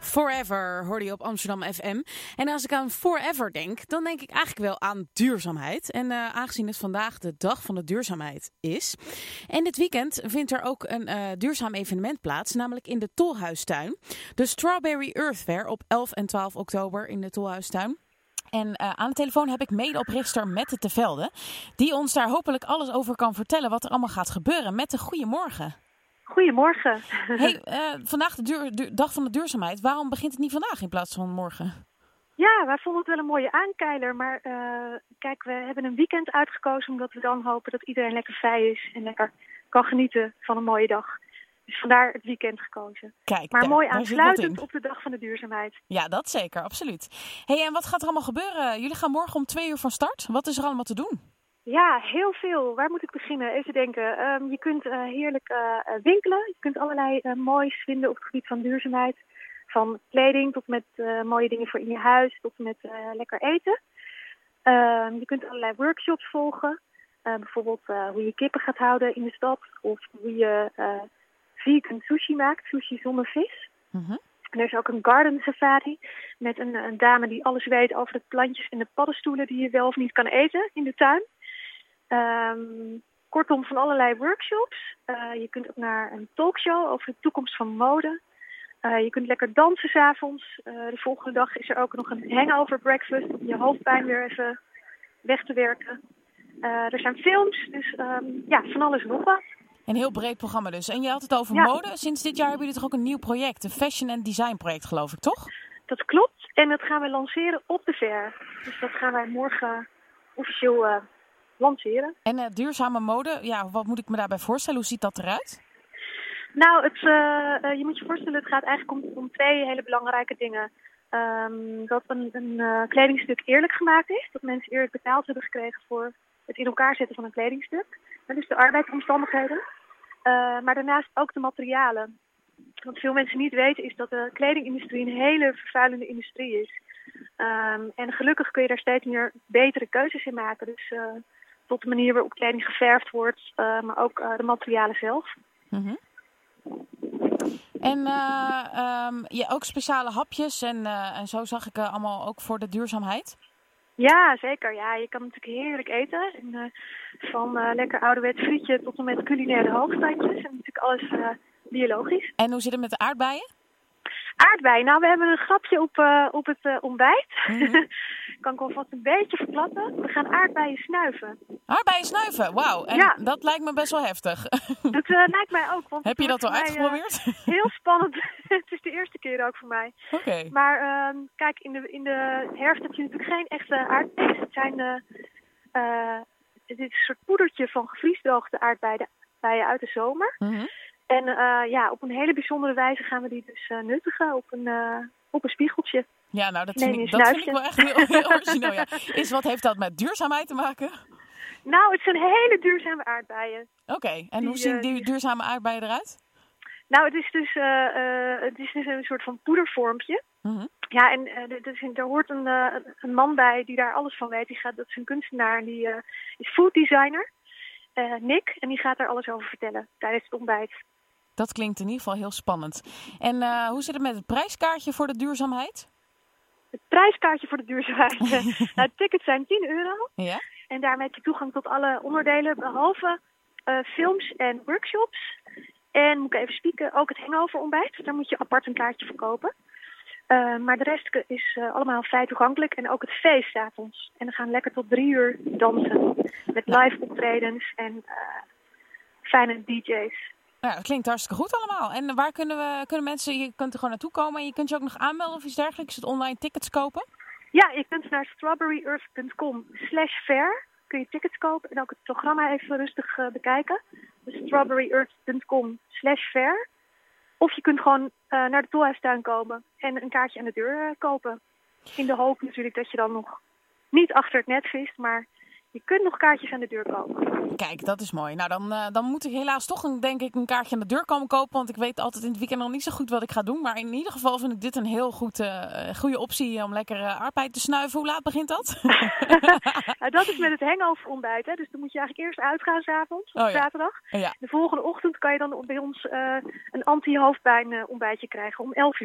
Forever hoorde je op Amsterdam FM. En als ik aan Forever denk, dan denk ik eigenlijk wel aan duurzaamheid. En aangezien het vandaag de dag van de duurzaamheid is. En dit weekend vindt er ook een duurzaam evenement plaats, namelijk in de Tolhuistuin. De Strawberry Earth Fair op 11 en 12 oktober in de Tolhuistuin. En aan de telefoon heb ik medeoprichter Mette te Velde, die ons daar hopelijk alles over kan vertellen wat er allemaal gaat gebeuren. Mette, goedemorgen. Goedemorgen. Hey, vandaag de dag van de duurzaamheid. Waarom begint het niet vandaag in plaats van morgen? Ja, wij vonden het wel een mooie aankeiler. Maar kijk, we hebben een weekend uitgekozen omdat we dan hopen dat iedereen lekker vrij is en lekker kan genieten van een mooie dag. Dus vandaar het weekend gekozen. Kijk, maar mooi aansluitend op de dag van de duurzaamheid. Ja, dat zeker, absoluut. Hey, en wat gaat er allemaal gebeuren? Jullie gaan morgen om 2 uur van start. Wat is er allemaal te doen? Ja, heel veel. Waar moet ik beginnen? Even denken. Je kunt heerlijk winkelen. Je kunt allerlei moois vinden op het gebied van duurzaamheid. Van kleding tot met mooie dingen voor in je huis, tot met lekker eten. Je kunt allerlei workshops volgen. Bijvoorbeeld hoe je kippen gaat houden in de stad. Of hoe je vegan sushi maakt, sushi zonder vis. Mm-hmm. En er is ook een garden safari met een dame die alles weet over de plantjes en de paddenstoelen die je wel of niet kan eten in de tuin. Kortom, van allerlei workshops. Je kunt ook naar een talkshow over de toekomst van mode. Je kunt lekker dansen 's avonds. De volgende dag is er ook nog een hangover breakfast om je hoofdpijn weer even weg te werken. Er zijn films, dus ja, van alles en nog wat. Een heel breed programma dus. En je had het over mode. Sinds dit jaar hebben jullie toch ook een nieuw project. Een fashion and design project, geloof ik, toch? Dat klopt. En dat gaan we lanceren op de fair. Dus dat gaan wij morgen officieel lanceren. En duurzame mode, ja, wat moet ik me daarbij voorstellen? Hoe ziet dat eruit? Nou, je moet je voorstellen, het gaat eigenlijk om twee hele belangrijke dingen. Dat een kledingstuk eerlijk gemaakt is. Dat mensen eerlijk betaald hebben gekregen voor het in elkaar zetten van een kledingstuk. Dat is de arbeidsomstandigheden. Maar daarnaast ook de materialen. Wat veel mensen niet weten is dat de kledingindustrie een hele vervuilende industrie is. En gelukkig kun je daar steeds meer betere keuzes in maken. Dus tot de manier waarop kleding geverfd wordt, maar ook de materialen zelf. Mm-hmm. En ook speciale hapjes en zo zag ik allemaal ook voor de duurzaamheid. Ja, zeker. Ja, je kan natuurlijk heerlijk eten. En, van lekker ouderwets frietje tot en met culinaire hoogstandjes. En natuurlijk alles biologisch. En hoe zit het met de aardbeien? Aardbeien? Nou, we hebben een grapje op het ontbijt. Mm-hmm. Kan ik alvast een beetje verklappen. We gaan aardbeien snuiven. Aardbeien snuiven? Wauw. En ja, dat lijkt me best wel heftig. Dat lijkt mij ook. Want heb je dat al uitgeprobeerd? Heel spannend. Het is de eerste keer ook voor mij. Okay. Maar kijk, in de herfst heb je natuurlijk geen echte aardbeien. Het is een soort poedertje van gevriesdroogde aardbeien uit de zomer. Mm-hmm. En op een hele bijzondere wijze gaan we die dus nuttigen op een spiegeltje. Ja, nou dat vind ik wel echt heel origineel. Ja. Wat heeft dat met duurzaamheid te maken? Nou, het zijn hele duurzame aardbeien. Oké, en hoe zien die duurzame aardbeien eruit? Nou, het is dus een soort van poedervormpje. Mm-hmm. Ja, en er hoort een man bij die daar alles van weet. Dat is een kunstenaar en die is food designer, Nick. En die gaat daar alles over vertellen tijdens het ontbijt. Dat klinkt in ieder geval heel spannend. En hoe zit het met het prijskaartje voor de duurzaamheid? Het prijskaartje voor de duurzaamheid? Nou, de tickets zijn €10. Ja? En daarmee heb je toegang tot alle onderdelen, behalve films en workshops. En moet ik even spieken, ook het hangover ontbijt. Daar moet je apart een kaartje voor kopen. Maar de rest is allemaal vrij toegankelijk. En ook het feest 's avonds. En we gaan lekker tot 3 uur dansen. Met live optredens en fijne DJ's. Nou, dat klinkt hartstikke goed allemaal. En waar kunnen mensen, je kunt er gewoon naartoe komen en je kunt je ook nog aanmelden of iets dergelijks, het online tickets kopen? Ja, je kunt naar strawberryearth.com/fair kun je tickets kopen en ook het programma even rustig bekijken. Dus strawberryearth.com/fair. Of je kunt gewoon naar de Tolhuistuin komen en een kaartje aan de deur kopen. In de hoop natuurlijk dat je dan nog niet achter het net vist, maar je kunt nog kaartjes aan de deur kopen. Kijk, dat is mooi. Nou, dan moet ik helaas toch denk ik een kaartje aan de deur komen kopen. Want ik weet altijd in het weekend nog niet zo goed wat ik ga doen. Maar in ieder geval vind ik dit een heel goede optie om lekker aardbeien te snuiven. Hoe laat begint dat? Dat is met het hangover ontbijt. Hè? Dus dan moet je eigenlijk eerst uitgaan 's avonds, op zaterdag. Ja. De volgende ochtend kan je dan bij ons een anti-hoofdpijn ontbijtje krijgen om 11 uur.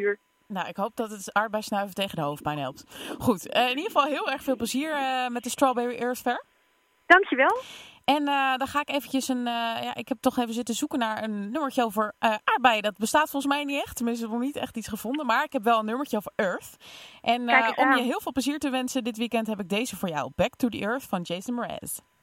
Nou, ik hoop dat het aardbeisnuiven tegen de hoofdpijn helpt. Goed, in ieder geval heel erg veel plezier met de Strawberry Earth Fair. Dankjewel. En dan ga ik eventjes ik heb toch even zitten zoeken naar een nummertje over aardbeien. Dat bestaat volgens mij niet echt. Tenminste, ik heb nog niet echt iets gevonden. Maar ik heb wel een nummertje over Earth. En om je heel veel plezier te wensen dit weekend heb ik deze voor jou. Back to the Earth van Jason Mraz.